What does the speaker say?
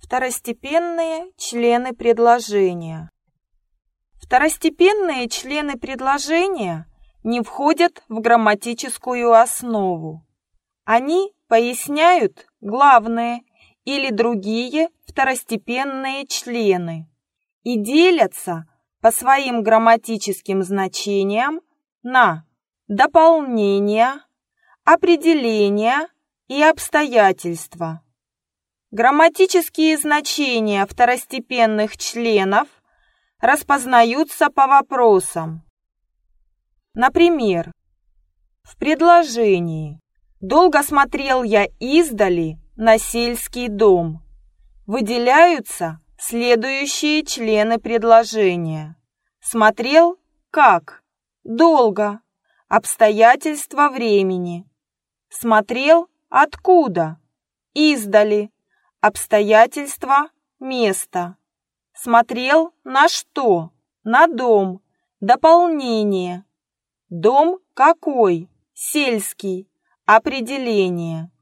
Второстепенные члены предложения. Второстепенные члены предложения не входят в грамматическую основу. Они поясняют главные или другие второстепенные члены и делятся по своим грамматическим значениям на дополнения, определения и обстоятельства. Грамматические значения второстепенных членов распознаются по вопросам. Например, в предложении «Долго смотрел я издали на сельский дом» выделяются следующие члены предложения. Смотрел как? Долго. Обстоятельства времени. Смотрел откуда? Издали. Обстоятельства места. Смотрел на что? На дом. Дополнение. Дом какой? Сельский. Определение.